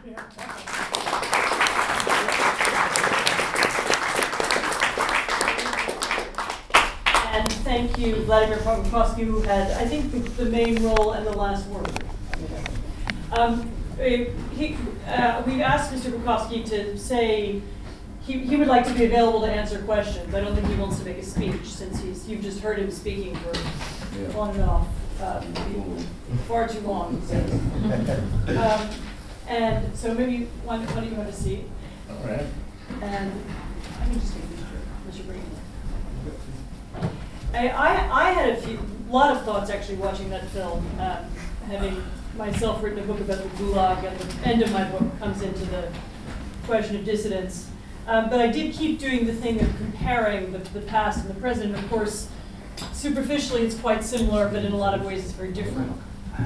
And thank you, Vladimir Papakovsky, who had, I think, the main role and the last word. We've asked Mr. Papakovsky to say he would like to be available to answer questions. I don't think he wants to make a speech, since you've just heard him speaking for on and off, far too long, he says. And so maybe one do you have a seat? All right. And I can just take Mr. Green. I had a lot of thoughts actually watching that film, having myself written a book about the Gulag, and the end of my book comes into the question of dissidence. But I did keep doing the thing of comparing the past and the present. Of course, superficially it's quite similar, but in a lot of ways it's very different.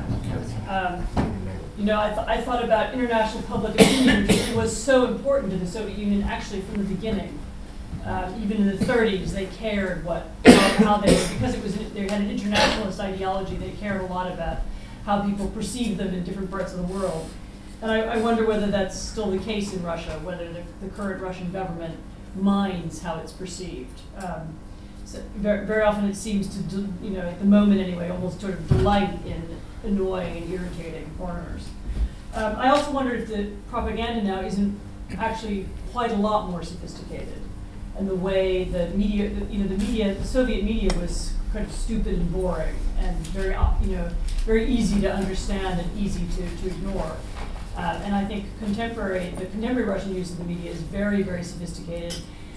I thought about international public opinion, which was so important to the Soviet Union actually from the beginning. Even in the 30s, they cared how they, because they had an internationalist ideology, they cared a lot about how people perceived them in different parts of the world. And I wonder whether that's still the case in Russia, whether the current Russian government minds how it's perceived. So very often it seems to, at the moment anyway, almost sort of delight in annoying and irritating foreigners. I also wonder if the propaganda now isn't actually quite a lot more sophisticated. And the way the media, the Soviet media was kind of stupid and boring and very easy to understand and easy to ignore. And I think the contemporary Russian use of the media is very, very sophisticated.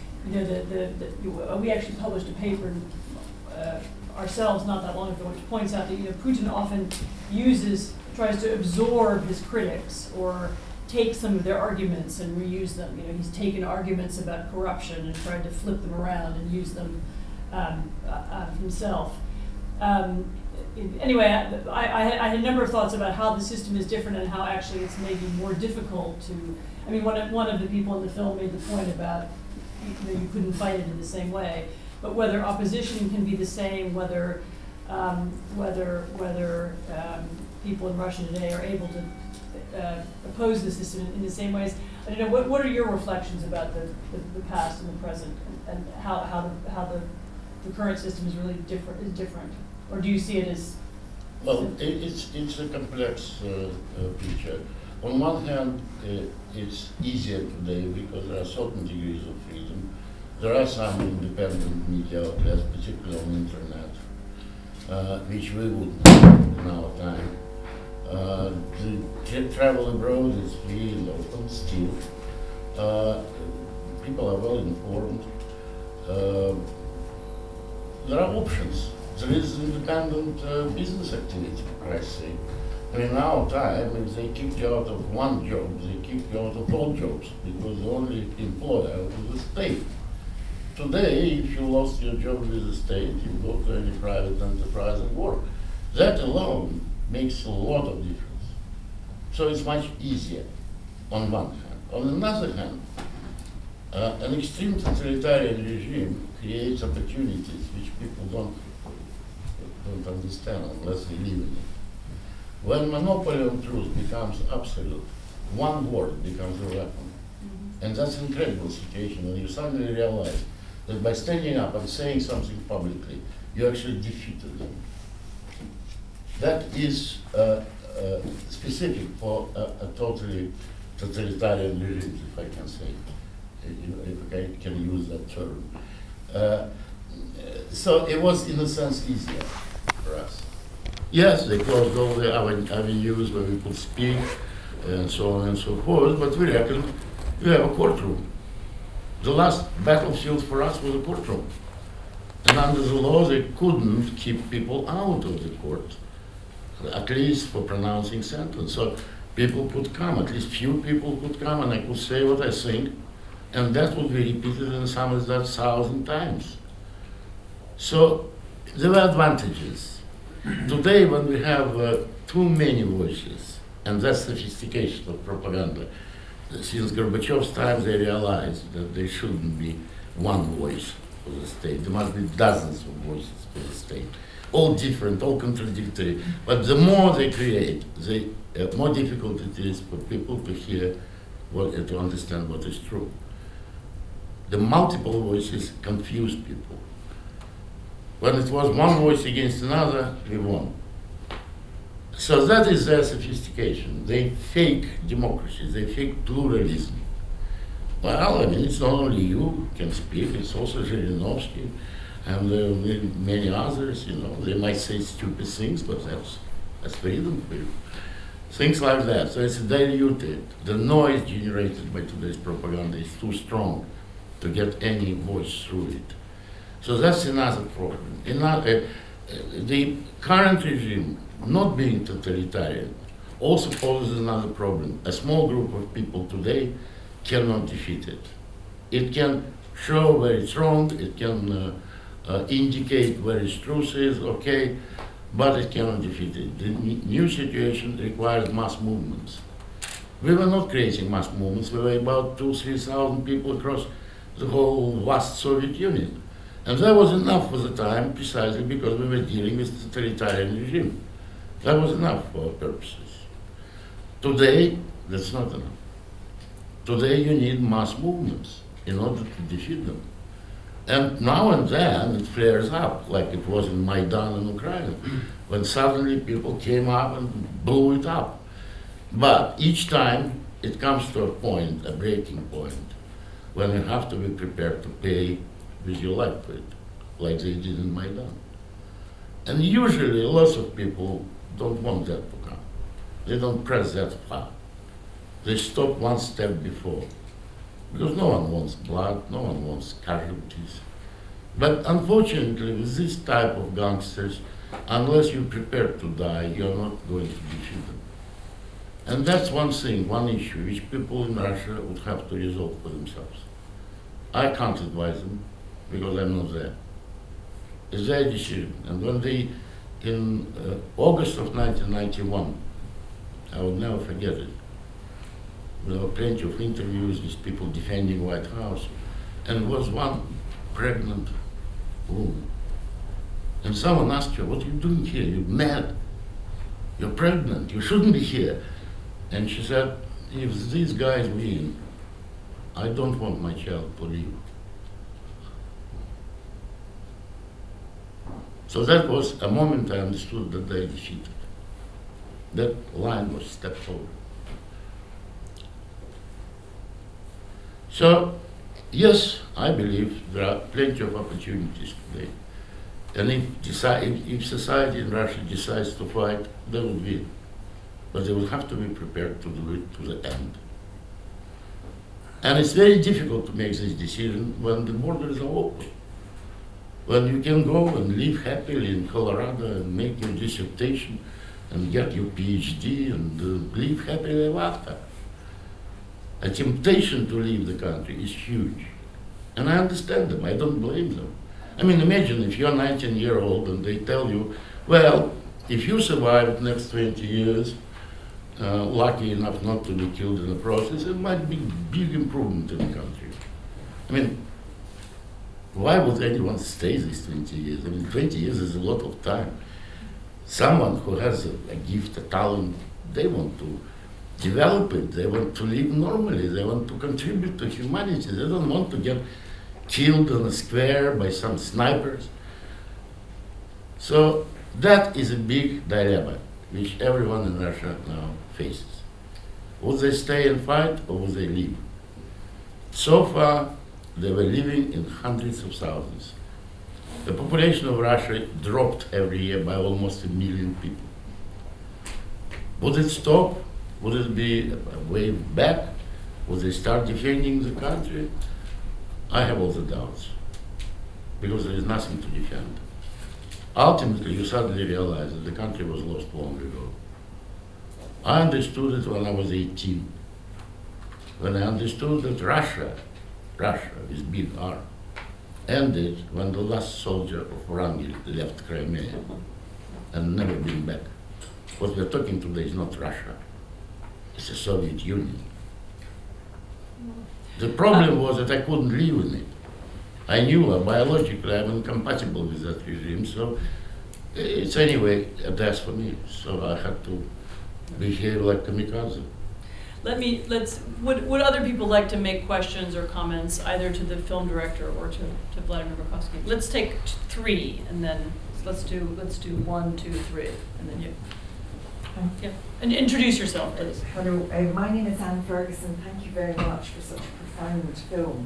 We actually published a paper ourselves not that long ago, which points out that Putin often tries to absorb his critics or take some of their arguments and reuse them. He's taken arguments about corruption and tried to flip them around and use them himself. Anyway, I had a number of thoughts about how the system is different and how actually it's maybe more difficult to. One of the people in the film made the point about you couldn't fight it in the same way, but whether opposition can be the same, whether people in Russia today are able to oppose the system in the same ways. I don't know. What are your reflections about the past and the present, and how the current system is really different, or do you see it as? Well, it's a complex picture. On one hand, it's easier today because there are certain degrees of freedom. There are some independent media outlets, particularly on the internet, which we wouldn't have in our time. The travel abroad is free and open still. People are well informed. There are options. There is independent business activity, for Christ's sake. In our time, if they kicked you out of one job, they kicked you out of all jobs because the only employer was the state. Today, if you lost your job with the state, you go to any private enterprise and work. That alone makes a lot of difference. So it's much easier on one hand. On another hand, an extreme totalitarian regime creates opportunities which people don't understand unless they live in it. When monopoly on truth becomes absolute, one word becomes a weapon. Mm-hmm. And that's an incredible situation when you suddenly realize that by standing up and saying something publicly, you actually defeated them. That is specific for a totally totalitarian regime, if I can say, if I can use that term. So it was, in a sense, easier for us. Yes, they closed all the avenues where we could speak, and so on and so forth, but we reckon we have a courtroom. The last battlefield for us was a courtroom. And under the law, they couldn't keep people out of the court, at least for pronouncing sentence. So people could come, at least few people could come, and I could say what I think, and that would be repeated in some of that 1,000 times. So there were advantages. Today, when we have too many voices, and that's sophistication of propaganda, since Gorbachev's time, they realized that there shouldn't be one voice for the state. There must be dozens of voices for the state. all different, all contradictory. But the more they create, the more difficult it is for people to hear to understand what is true. The multiple voices confuse people. When it was one voice against another, we won. So that is their sophistication. They fake democracy, they fake pluralism. Well, I mean, it's not only you can speak, it's also Zhirinovsky and many others, they might say stupid things, but that's freedom for you. Things like that. So it's diluted. The noise generated by today's propaganda is too strong to get any voice through it. So that's another problem. The current regime, not being totalitarian, also poses another problem. A small group of people today cannot defeat it. It can show where it's wrong, it can indicate where its truth is, okay, but it cannot defeat it. The new situation requires mass movements. We were not creating mass movements, we were about 2,000-3,000 people across the whole vast Soviet Union. And that was enough for the time, precisely because we were dealing with a totalitarian regime. That was enough for our purposes. Today, that's not enough. Today you need mass movements in order to defeat them. And now and then it flares up, like it was in Maidan in Ukraine, when suddenly people came up and blew it up. But each time it comes to a point, a breaking point, when you have to be prepared to pay with your life for it, like they did in Maidan. And usually lots of people don't want that to come. They don't press that far. They stop one step before. Because no one wants blood, no one wants casualties. But unfortunately, with this type of gangsters, unless you're prepared to die, you're not going to defeat them. And that's one thing, one issue, which people in Russia would have to resolve for themselves. I can't advise them, because I'm not there. It's their decision. And when in August of 1991, I will never forget it, there were plenty of interviews with people defending White House, and was one pregnant woman. And someone asked her, "What are you doing here? You're mad. You're pregnant. You shouldn't be here." And she said, "If these guys win, I don't want my child to live." So that was a moment I understood that they defeated. That line was stepped over. So, yes, I believe there are plenty of opportunities today. And if society in Russia decides to fight, they will win. But they will have to be prepared to do it to the end. And it's very difficult to make this decision when the borders are open. When you can go and live happily in Colorado and make your dissertation and get your PhD and live happily ever after. A temptation to leave the country is huge. And I understand them, I don't blame them. I mean, imagine if you're 19-year-old and they tell you, well, if you survive the next 20 years, lucky enough not to be killed in the process, it might be a big improvement in the country. I mean, why would anyone stay these 20 years? I mean, 20 years is a lot of time. Someone who has a gift, a talent, they want to develop it, they want to live normally, they want to contribute to humanity, they don't want to get killed on a square by some snipers. So that is a big dilemma which everyone in Russia now faces. Would they stay and fight or would they leave? So far, they were living in hundreds of thousands. The population of Russia dropped every year by almost 1 million people. Would it stop? Would it be a way back? Would they start defending the country? I have all the doubts, because there is nothing to defend. Ultimately, you suddenly realize that the country was lost long ago. I understood it when I was 18, when I understood that Russia with big R, ended when the last soldier of Wrangel left Crimea and never been back. What we're talking today is not Russia, it's the Soviet Union. The problem was that I couldn't live in it. I knew biologically I'm incompatible with that regime, so It's anyway a death for me, so I had to behave like kamikaze. Would other people like to make questions or comments either to the film director or to Vladimir Bukovsky? Let's take 3 and then let's do 1, 2, 3 and then you. Yeah, and introduce yourself, please. Hello, my name is Anne Ferguson. Thank you very much for such a profound film.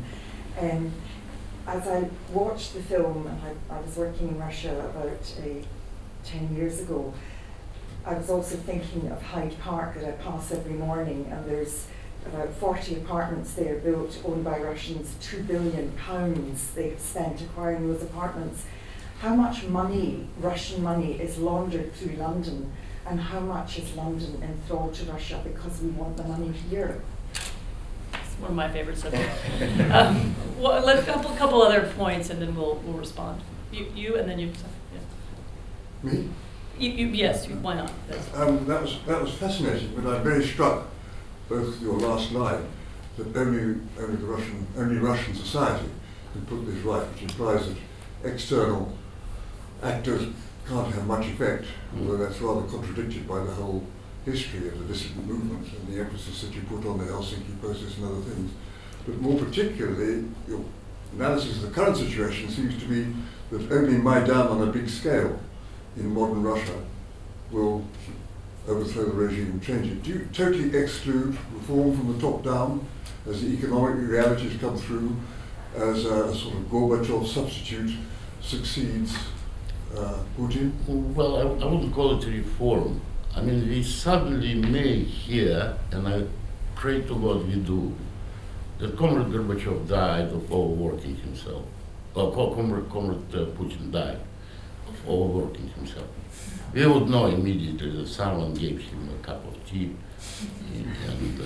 As I watched the film, and I was working in Russia about 10 years ago, I was also thinking of Hyde Park that I pass every morning, and there's about 40 apartments there built, owned by Russians, £2 billion they've spent acquiring those apartments. How much money, Russian money, is laundered through London, and how much is London enthralled to Russia because we want the money here? It's one of my favorite subjects. Well, let's a couple other points, and then we'll respond. You and then you. Yeah. Me? Yes. Why not? That was fascinating, but I'm very struck, both your last line, that only Russian society can put this right, which implies that external actors can't have much effect, although that's rather contradicted by the whole history of the dissident movement and the emphasis that you put on the Helsinki process and other things. But more particularly, your analysis of the current situation seems to be that only Maidan on a big scale in modern Russia will overthrow the regime and change it. Do you totally exclude reform from the top down as the economic realities come through, as a sort of Gorbachev substitute succeeds Putin? Well, I wouldn't call it reform. I mean, we suddenly may hear, and I pray to God we do, that Comrade Gorbachev died of overworking himself. Or Comrade Putin died of overworking himself. We would know immediately that someone gave him a cup of tea and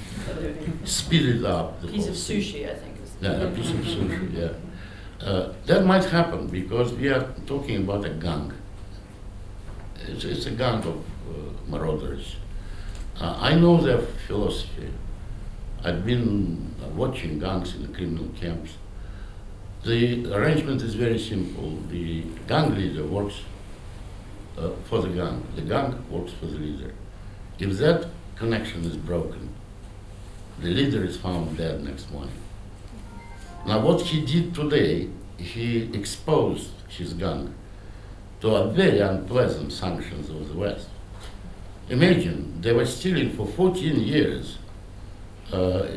speeded up the piece whole of thing. sushi, I think. Yeah, a piece of sushi, yeah. That might happen because we are talking about a gang. It's a gang of marauders. I know their philosophy. I've been watching gangs in the criminal camps. The arrangement is very simple. The gang leader works for the gang works for the leader. If that connection is broken, the leader is found dead next morning. Now what he did today, he exposed his gang to a very unpleasant sanctions of the West. Imagine, they were stealing for 14 years with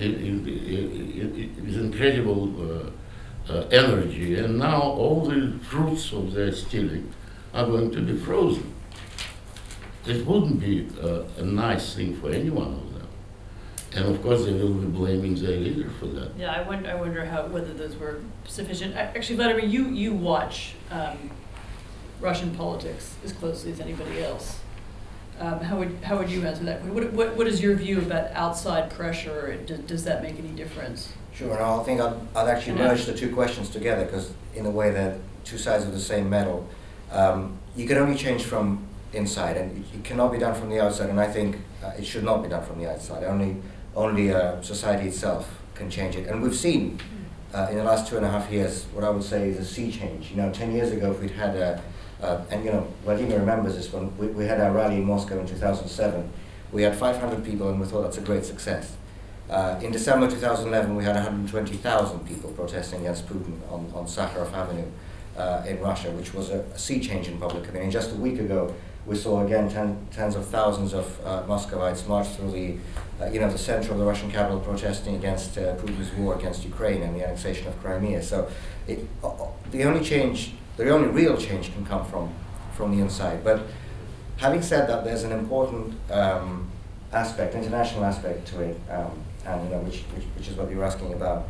incredible energy, and now all the fruits of their stealing are going to be frozen. It wouldn't be a nice thing for any one of them. And of course they will be blaming their leader for that. Yeah, I wonder whether those were sufficient. Actually, Vladimir, you watch Russian politics as closely as anybody else. How would you answer that? What is your view about outside pressure? Does that make any difference? Sure, and I think I'd actually merge the two questions together because in a way they're two sides of the same medal. You can only change from inside, and it cannot be done from the outside, and I think it should not be done from the outside. Only society itself can change it. And we've seen in the last 2.5 years what I would say is a sea change. 10 years ago if we'd had Vladimir remembers this, when we had our rally in Moscow in 2007, we had 500 people and we thought that's a great success. In December 2011 we had 120,000 people protesting against Putin on Sakharov Avenue in Russia, which was a sea change in public opinion. Just a week ago we saw again tens of thousands of Muscovites march through the center of the Russian capital protesting against Putin's war against Ukraine and the annexation of Crimea. So the only real change can come from the inside. But having said that, there's an important international aspect to it, and which is what you're asking about.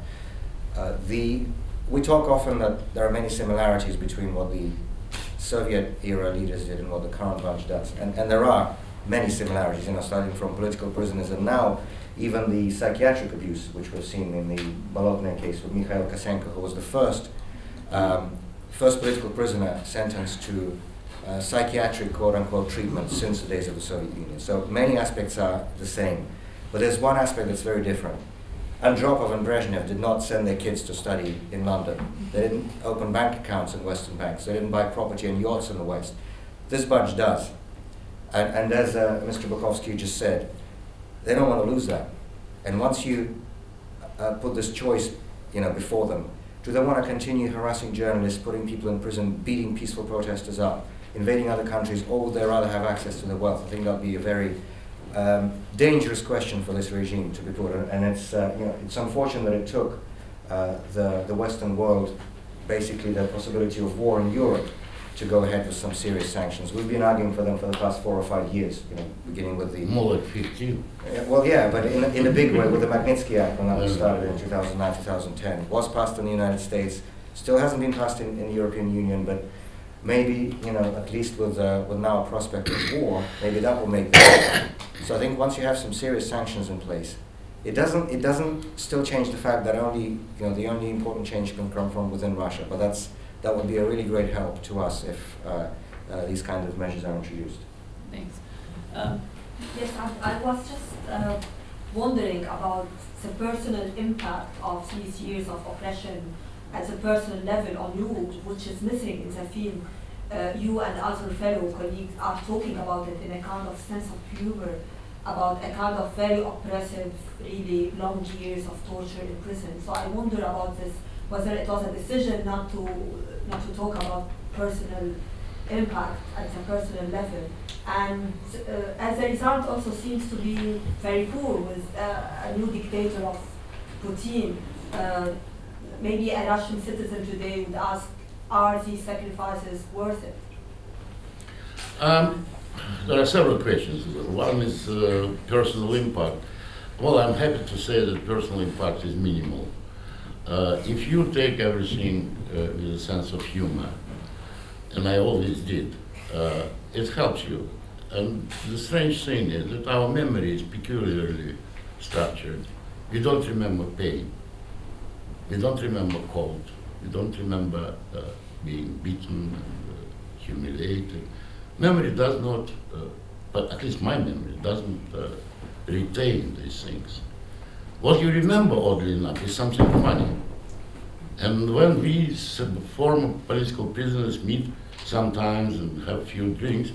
We talk often that there are many similarities between what the Soviet-era leaders did and what the current bunch does, and there are many similarities, starting from political prisoners and now even the psychiatric abuse, which we've seen in the Bolotnaya case with Mikhail Kosenko, who was the first political prisoner sentenced to psychiatric quote-unquote treatment since the days of the Soviet Union. So many aspects are the same, but there's one aspect that's very different. Andropov and Brezhnev did not send their kids to study in London. They didn't open bank accounts in Western banks. They didn't buy property and yachts in the West. This budge does. And as Mr. Bukovsky just said, they don't want to lose that. And once you put this choice, before them, do they want to continue harassing journalists, putting people in prison, beating peaceful protesters up, invading other countries, or would they rather have access to the wealth? I think that would be a very dangerous question for this regime to be put. And it's it's unfortunate that it took the Western world, basically the possibility of war in Europe, to go ahead with some serious sanctions. We've been arguing for them for the past 4 or 5 years, beginning with the... More like 15. Well, yeah, but in a big way with the Magnitsky Act when that was started in 2009, 2010. Was passed in the United States, still hasn't been passed in the European Union, but maybe, at least with now a prospect of war, maybe that will make it. So I think once you have some serious sanctions in place, it doesn't still change the fact that the only important change can come from within Russia, but that would be a really great help to us if these kind of measures are introduced. Thanks. Yes, I was just wondering about the personal impact of these years of oppression at the personal level on you, which is missing in the film. You and other fellow colleagues are talking about it in a kind of sense of humor, about a kind of very oppressive, really long years of torture in prison. So I wonder about this, whether it was a decision not to talk about personal impact at the personal level. And as a result also seems to be very poor with a new dictator of Putin. Maybe a Russian citizen today would ask, are these sacrifices worth it? There are several questions. One is personal impact. Well, I'm happy to say that personal impact is minimal. If you take everything with a sense of humor, and I always did, it helps you. And the strange thing is that our memory is peculiarly structured. We don't remember pain. We don't remember cold. We don't remember being beaten and humiliated. Memory does not, but at least my memory doesn't retain these things. What you remember, oddly enough, is something funny. And when we former political prisoners meet sometimes and have a few drinks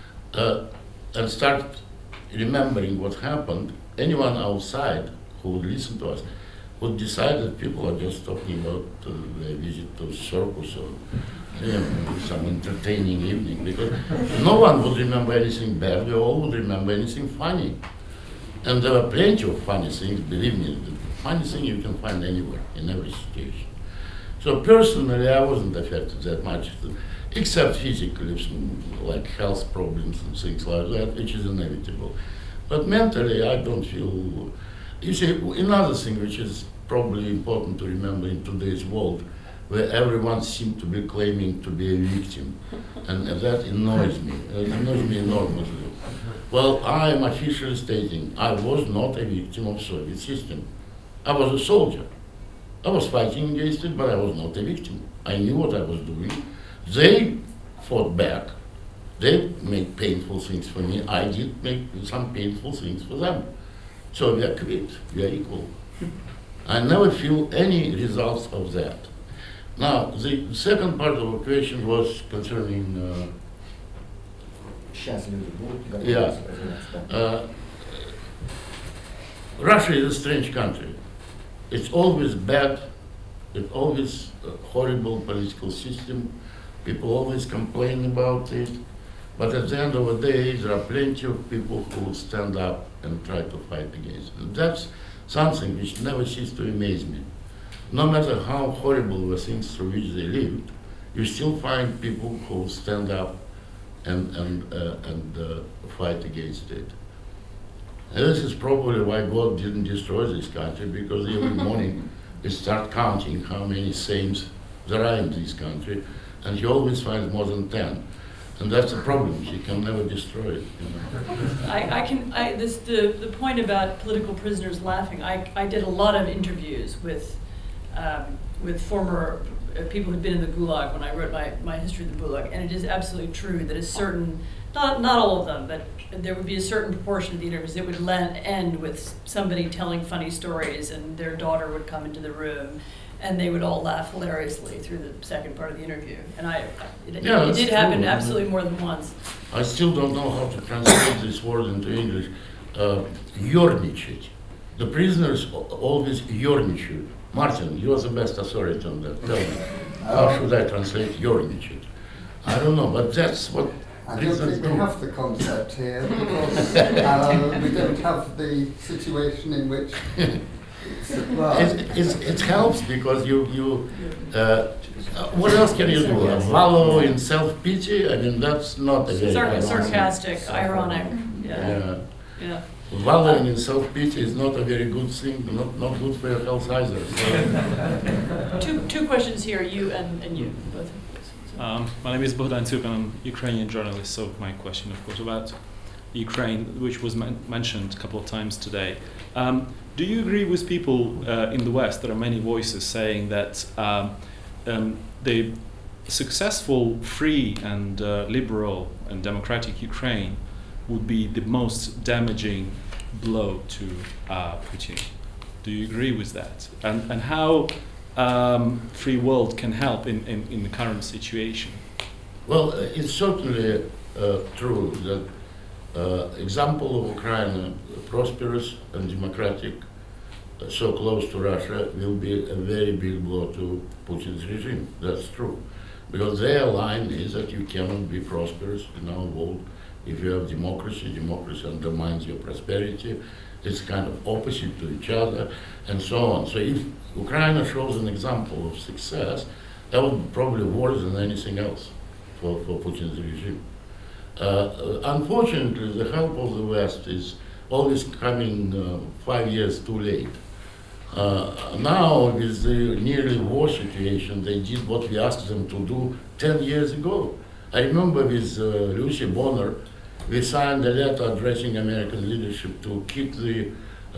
and start remembering what happened, anyone outside who would listen to us would decide that people are just talking about their visit to a circus or some entertaining evening, because no one would remember anything bad, we all would remember anything funny. And there are plenty of funny things, believe me, the funny thing you can find anywhere, in every situation. So personally, I wasn't affected that much, except physically, some, like health problems and things like that, which is inevitable. But mentally, I don't feel... You see, another thing which is probably important to remember in today's world, where everyone seems to be claiming to be a victim, and that annoys me. It annoys me enormously. Well, I am officially stating I was not a victim of the Soviet system. I was a soldier. I was fighting against it, but I was not a victim. I knew what I was doing. They fought back. They made painful things for me. I did make some painful things for them. So we are quit, we are equal. I never feel any results of that. Now, the second part of the question was concerning Russia is a strange country. It's always bad, it's always a horrible political system. People always complain about it. But at the end of the day, there are plenty of people who will stand up and try to fight against it. That's something which never ceases to amaze me. No matter how horrible the things through which they lived, you still find people who stand up and fight against it. And this is probably why God didn't destroy this country, because every morning they start counting how many saints there are in this country, and he always finds more than 10. And that's the problem. He can never destroy it. The point about political prisoners laughing. I did a lot of interviews with former people who'd been in the Gulag when I wrote my history of the Gulag, and it is absolutely true that a certain not all of them, but there would be a certain proportion of the interviews that would end with somebody telling funny stories, and their daughter would come into the room, and they would all laugh hilariously through the second part of the interview. And it did happen absolutely more than once. I still don't know how to translate this word into English. Ёрничать. The prisoners always ёрничают. Martin, you are the best authority on that. Tell me, how should I translate ёрничать? I don't know, but that's what I don't think we have the concept here because we don't have the situation in which it's applied. It helps because what else can you do? Wallow in self-pity? I mean, that's not a very sarcastic, ironic. Yeah. Wallowing in self-pity is not a very good thing, not good for your health either. So. Two questions here, you and you both. My name is Bohdan Tsuk, and I'm a Ukrainian journalist, so my question, of course, about Ukraine, which was mentioned a couple of times today. Do you agree with people in the West? There are many voices saying that the successful, free and liberal and democratic Ukraine would be the most damaging blow to Putin. Do you agree with that? And how free world can help in the current situation? Well, it's certainly true that example of Ukraine, prosperous and democratic, so close to Russia, will be a very big blow to Putin's regime. That's true. Because their line is that you cannot be prosperous in our world if you have democracy. Democracy undermines your prosperity. It's kind of opposite to each other, and so on. So if Ukraine shows an example of success, that would be probably worse than anything else for Putin's regime. Unfortunately, the help of the West is always coming 5 years too late. Now, with the nearly war situation, they did what we asked them to do 10 years ago. I remember with Lucy Bonner, we signed a letter addressing American leadership to kick the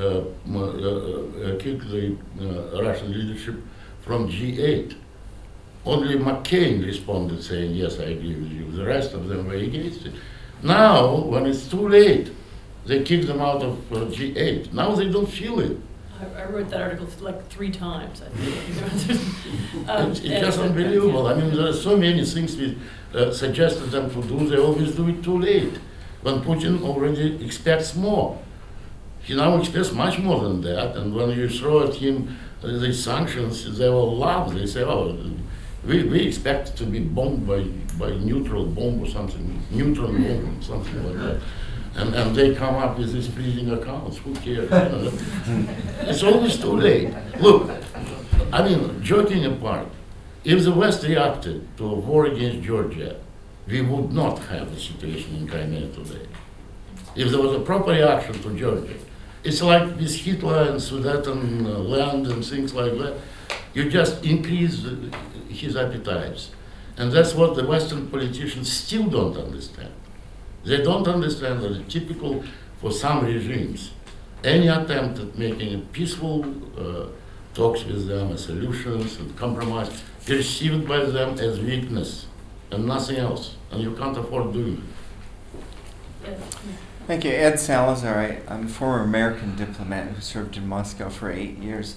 Russian leadership from G8. Only McCain responded saying, yes, I agree with you. The rest of them were against it. Now, when it's too late, they kick them out of G8. Now they don't feel it. I wrote that article like 3 times, I think. It's just unbelievable. I mean, there are so many things we suggested them to do, they always do it too late. When Putin already expects more. He now expects much more than that, and when you throw at him these sanctions, they will laugh. They say, oh, we expect to be bombed by neutral bomb or something, neutron bomb or something like that. And they come up with these freezing accounts. Who cares? It's always too late. Look, I mean, joking apart, if the West reacted to a war against Georgia, we would not have the situation in Crimea today. If there was a proper reaction to Georgia, it's like with Hitler and Sudeten land and things like that. You just increase his appetites. And that's what the Western politicians still don't understand. They don't understand that it's typical for some regimes. Any attempt at making a peaceful talks with them, solutions and compromise, perceived by them as weakness and nothing else, and you can't afford doing it. Thank you. Ed Salazar. I'm a former American diplomat who served in Moscow for 8 years.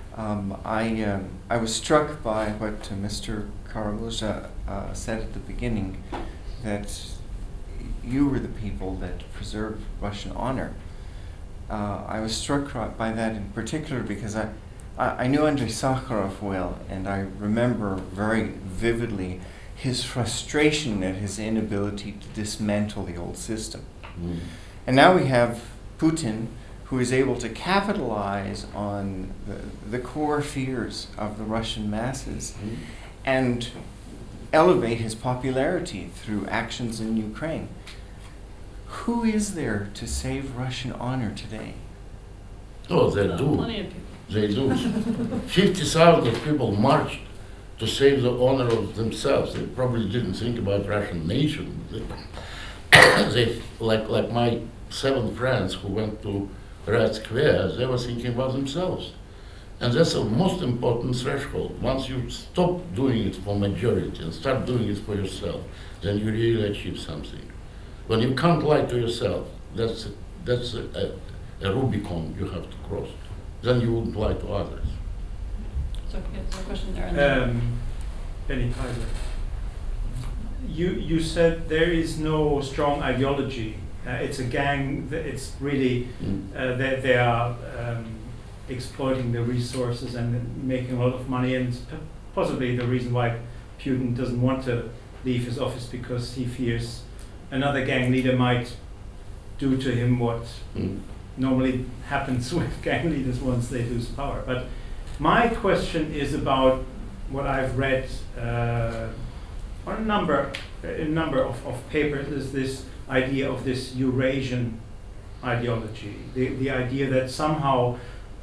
I was struck by what Mr. Kara-Murza said at the beginning, that you were the people that preserved Russian honor. I was struck by that in particular because I knew Andrei Sakharov well, and I remember very vividly his frustration at his inability to dismantle the old system. Mm. And now we have Putin, who is able to capitalize on the core fears of the Russian masses and elevate his popularity through actions in Ukraine. Who is there to save Russian honor today? Oh, they do. Plenty of people. They do. 50,000 people marched to save the honor of themselves. They probably didn't think about Russian nation. They like my 7 friends who went to Red Square, they were thinking about themselves. And that's the most important threshold. Once you stop doing it for majority and start doing it for yourself, then you really achieve something. When you can't lie to yourself, that's a Rubicon you have to cross. Then you wouldn't lie to others. So, yeah, there's a question there. And then Benny Kaiser. You said there is no strong ideology. It's a gang. It's really they are exploiting the resources and making a lot of money, and possibly the reason why Putin doesn't want to leave his office, because he fears another gang leader might do to him what normally happens with gang leaders once they lose power. But my question is about what I've read on a number of papers, is this idea of this Eurasian ideology, the idea that somehow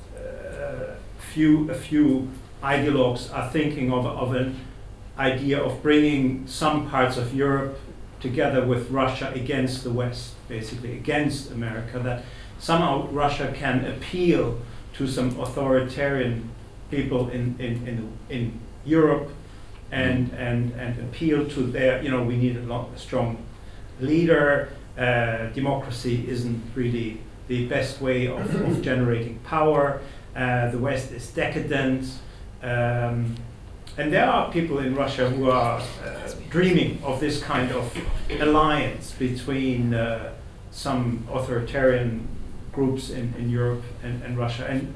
a few ideologues are thinking of an idea of bringing some parts of Europe together with Russia against the West, basically against America, that somehow Russia can appeal to some authoritarian people in Europe and appeal to their, we need a strong leader. Democracy isn't really the best way of generating power. The West is decadent. And there are people in Russia who are dreaming of this kind of alliance between some authoritarian groups in Europe and Russia. And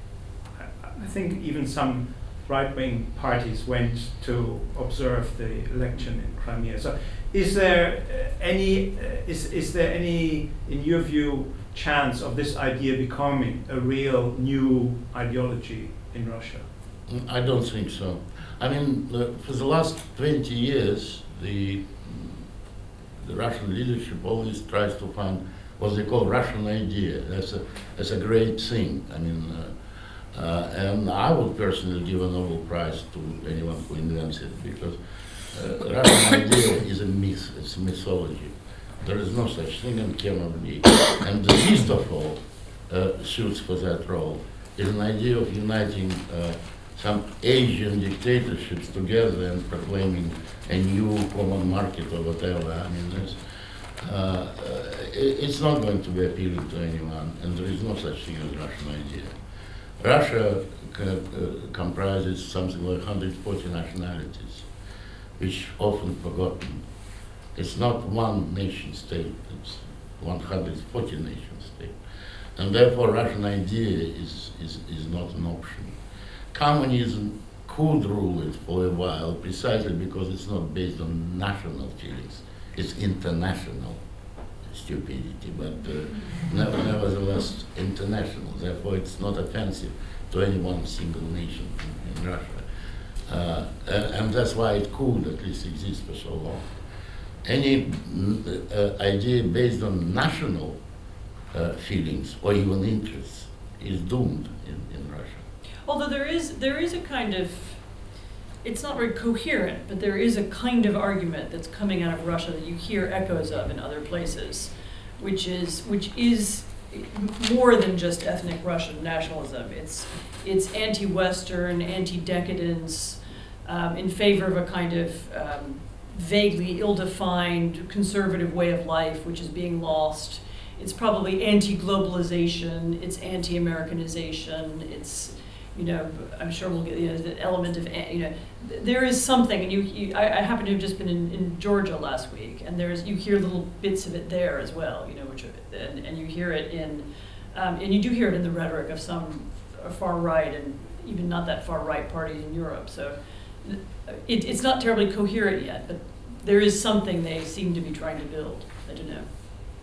I think even some right-wing parties went to observe the election in Crimea. So is there any, in your view, chance of this idea becoming a real new ideology in Russia? I don't think so. I mean, for the last 20 years, the Russian leadership always tries to find what they call Russian idea. That's a great thing. I mean, and I would personally give a Nobel Prize to anyone who invents it, because Russian idea is a myth. It's a mythology. There is no such thing and cannot be. And the least of all suits for that role is an idea of uniting some Asian dictatorships together and proclaiming a new common market or whatever. I mean, it's not going to be appealing to anyone, and there is no such thing as Russian idea. Russia comprises something like 140 nationalities, which often forgotten. It's not one nation state, it's 140 nation state. And therefore Russian idea is not an option. Communism could rule it for a while precisely because it's not based on national feelings, it's international stupidity, but nevertheless international. Therefore it's not offensive to any one single nation in Russia. And that's why it could at least exist for so long. Any idea based on national feelings or even interests is doomed in Russia. Although there is a kind of, it's not very coherent, but there is a kind of argument that's coming out of Russia that you hear echoes of in other places, which is more than just ethnic Russian nationalism. It's anti-Western, anti-decadence, in favor of a kind of vaguely ill-defined conservative way of life, which is being lost. It's probably anti-globalization. It's anti-Americanization. It's, I'm sure we'll get the element of, there is something, and I happen to have just been in Georgia last week, and you hear little bits of it there as well, which and you hear it and you do hear it in the rhetoric of some far right and even not that far right parties in Europe. So it's not terribly coherent yet, but there is something they seem to be trying to build. I don't know.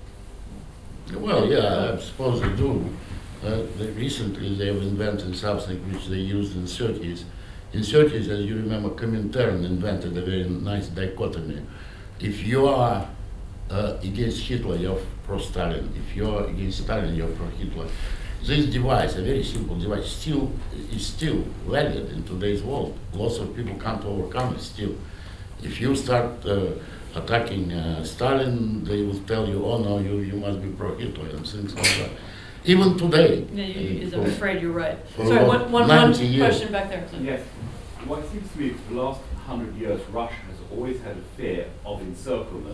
Well, yeah, I suppose they do. Recently they have invented something which they used in the 30s. In the 30s, as you remember, Comintern invented a very nice dichotomy. If you are against Hitler, you're pro-Stalin. If you're against Stalin, you're pro-Hitler. This device, a very simple device, is still valid in today's world. Lots of people can't overcome it still. If you start attacking Stalin, they will tell you, oh no, you must be pro-Hitler and things like that. Even today. Yeah, I'm afraid you're right. For Sorry, one years. question back there. Yes. Well, it seems to me for the last 100 years, Russia has always had a fear of encirclement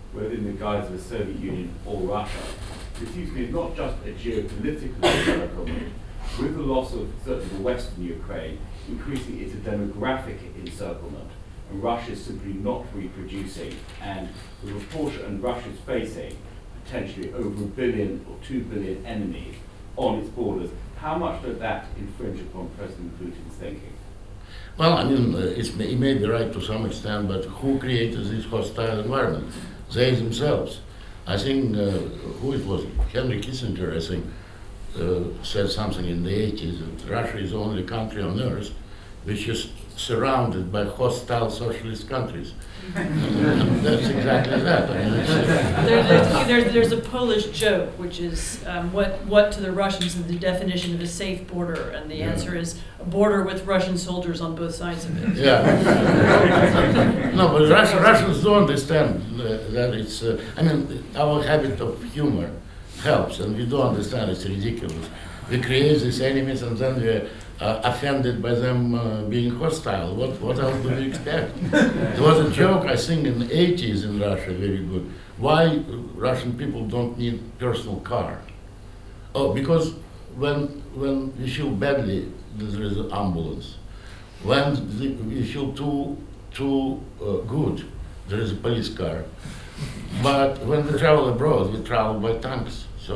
whether in the guise of a Soviet Union or Russia, it seems to me not just a geopolitical encirclement. With the loss of certainly the western Ukraine, increasingly it's a demographic encirclement, and Russia is simply not reproducing, and the proportion Russia is facing potentially over 1 billion or 2 billion enemies on its borders. How much does that infringe upon President Putin's thinking? Well, I mean, it may be right to some extent, but who created this hostile environment? They themselves. I think, who it was? Henry Kissinger, I think, said something in the 80s that Russia is the only country on earth which is surrounded by hostile socialist countries. And that's exactly that. I mean, there's a Polish joke, which is what to the Russians is the definition of a safe border, and the answer is a border with Russian soldiers on both sides of it. Yeah. No, but Russians don't understand that it's. I mean, our habit of humor helps, and we don't understand it's ridiculous. We create these enemies, and then we're offended by them being hostile. What else do we expect? There was a joke, I think, in the 80s in Russia, very good. Why Russian people don't need personal car? Oh, because when you feel badly, there is an ambulance. When you feel too good, there is a police car. But when we travel abroad, we travel by tanks. So.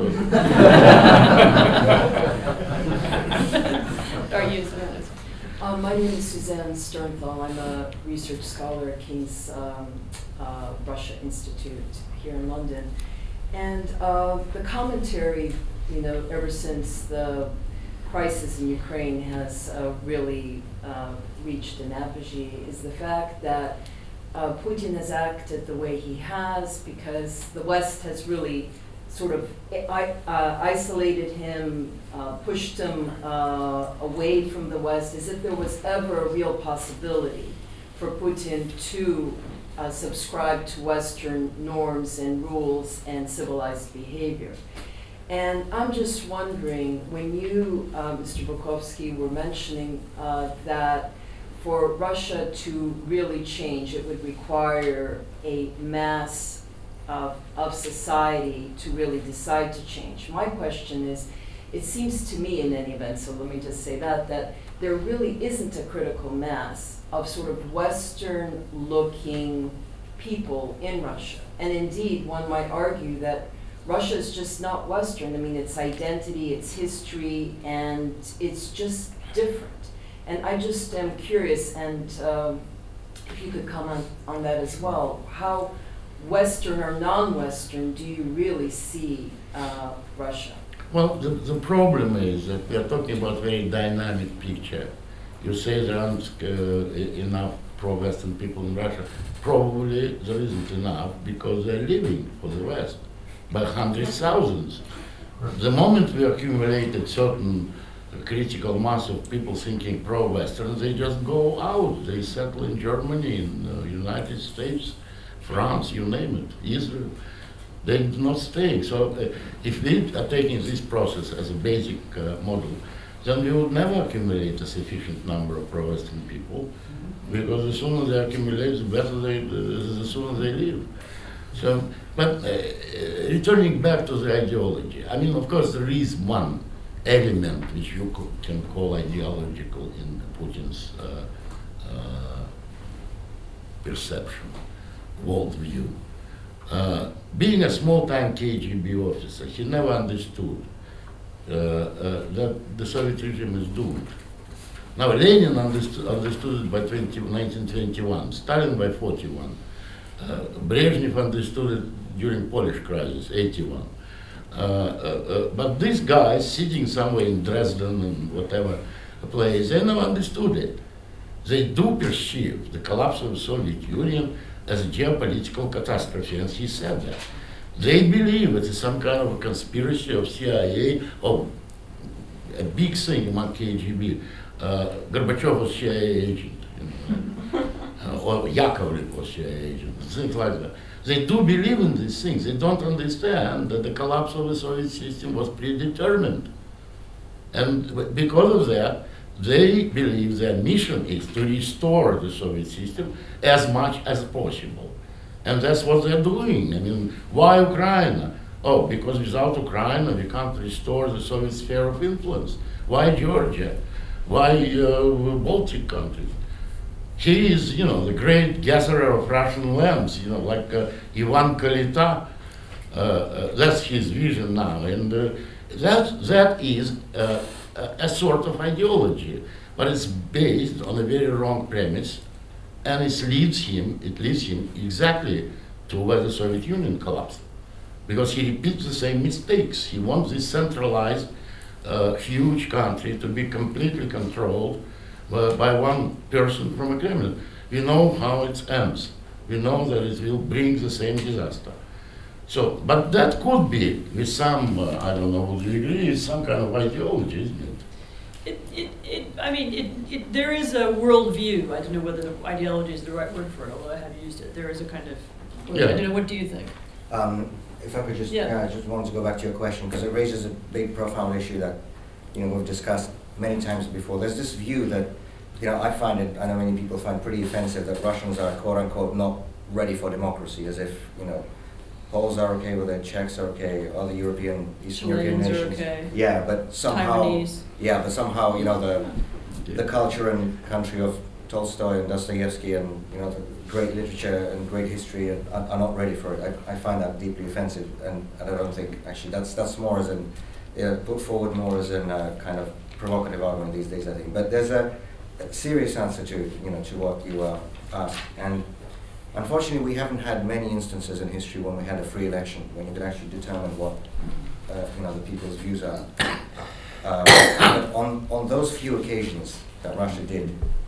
My name is Suzanne Sternthal. I'm a research scholar at King's Russia Institute here in London. And the commentary, ever since the crisis in Ukraine has really reached an apogee is the fact that Putin has acted the way he has because the West has really sort of isolated him, pushed him away from the West, as if there was ever a real possibility for Putin to subscribe to Western norms and rules and civilized behavior. And I'm just wondering, when you, Mr. Bukovsky, were mentioning that for Russia to really change, it would require a mass of society to really decide to change. My question is, it seems to me in any event, so let me just say that there really isn't a critical mass of sort of Western-looking people in Russia. And indeed, one might argue that Russia is just not Western. I mean, its identity, its history, and it's just different. And I just am curious, and if you could comment on that as well, how Western or non-Western do you really see Russia? Well, the problem is that we are talking about a very dynamic picture. You say there aren't enough pro-Western people in Russia. Probably there isn't enough because they're living for the West by hundreds, thousands. The moment we accumulated certain critical mass of people thinking pro-Western, they just go out. They settle in Germany, in the United States, France, you name it, Israel. They're not staying. So if we are taking this process as a basic model, then we would never accumulate a sufficient number of pro-Western people, because the sooner they accumulate, the better the sooner they leave. So, but returning back to the ideology, I mean, of course, there is one element which you can call ideological in Putin's perception, worldview. Being a small-time KGB officer, he never understood that the Soviet regime is doomed. Now, Lenin understood it by 1921, Stalin by 41, Brezhnev understood it during Polish crisis, 81. But these guys sitting somewhere in Dresden and whatever place, they never understood it. They do perceive the collapse of the Soviet Union as a geopolitical catastrophe, and he said that. They believe it is some kind of a conspiracy of CIA, or a big thing among KGB. Gorbachev was CIA agent, or Yakovlev was CIA agent, things like that. They do believe in these things. They don't understand that the collapse of the Soviet system was predetermined. And because of that, they believe their mission is to restore the Soviet system as much as possible. And that's what they're doing. I mean, why Ukraine? Oh, because without Ukraine, we can't restore the Soviet sphere of influence. Why Georgia? Why Baltic countries? He is, the great gatherer of Russian lands, like Ivan Kalita. That's his vision now. And that is a sort of ideology, but it's based on a very wrong premise, and it leads him exactly to where the Soviet Union collapsed, because he repeats the same mistakes. He wants this centralized, huge country to be completely controlled by one person from a Kremlin. We know how it ends. We know that it will bring the same disaster. So, but that could be with some, I don't know, would you agree, some kind of ideology, isn't it? There is a worldview. I don't know whether ideology is the right word for it, although I have used it. There is a kind of, I don't know, what do you think? If I could just, I just wanted to go back to your question, because it raises a big, profound issue that, we've discussed many times before. There's this view that, I find it, I know many people find pretty offensive, that Russians are, quote unquote, not ready for democracy, as if, Poles are okay with it, Czechs are okay, other Eastern European nations. Are okay. Yeah, but somehow, Taiwanese. the culture and country of Tolstoy and Dostoevsky and the great literature and great history are not ready for it. I find that deeply offensive, and I don't think actually that's more as in put forward more as in a kind of provocative argument these days, I think. But there's a serious answer to to what you asked, and unfortunately we haven't had many instances in history when we had a free election, when you could actually determine what the people's views are. But on those few occasions that Russia did,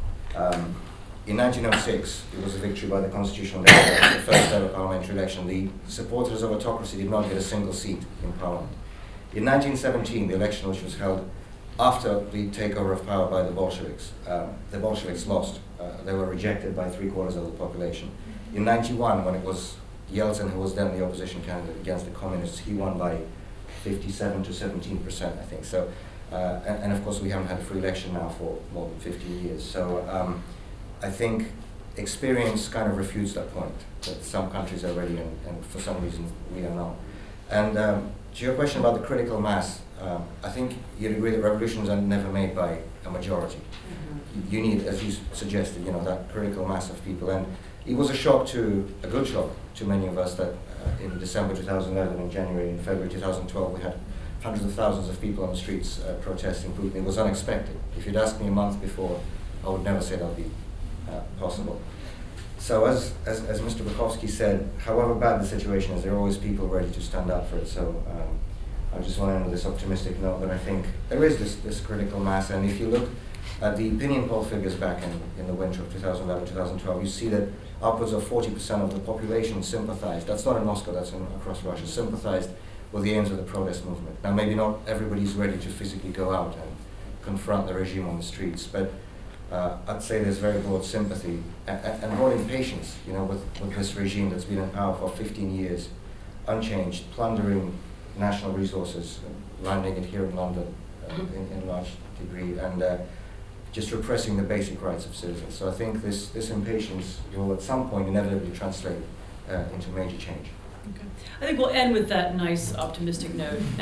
in 1906, it was a victory by the Constitutional Democrats, the first ever parliamentary election. The supporters of autocracy did not get a single seat in parliament. In 1917, the election which was held after the takeover of power by the Bolsheviks lost. They were rejected by 3/4 of the population. In 91, when it was Yeltsin who was then the opposition candidate against the communists, he won by 57 to 17%, I think. So, and of course we haven't had a free election now for more than 15 years. So I think experience kind of refutes that point, that some countries are ready and for some reason we are not. And to your question about the critical mass, I think you'd agree that revolutions are never made by a majority. You need, as you suggested, that critical mass of people. And it was a good shock to many of us that in December 2011, in January and February 2012, we had hundreds of thousands of people on the streets protesting Putin. It was unexpected. If you'd asked me a month before, I would never say that would be possible. So as Mr. Bukovsky said, however bad the situation is, there are always people ready to stand up for it. So I just want to end on this optimistic note that I think there is this critical mass. And if you look at the opinion poll figures back in the winter of 2011, 2012, you see that upwards of 40% of the population sympathized, that's not in Moscow, that's across Russia, sympathized with the aims of the protest movement. Now maybe not everybody's ready to physically go out and confront the regime on the streets, but I'd say there's very broad sympathy and broad impatience, with this regime that's been in power for 15 years, unchanged, plundering national resources, landing it here in London in large degree, and just repressing the basic rights of citizens. So I think this impatience will at some point inevitably translate into major change. Okay. I think we'll end with that nice optimistic note.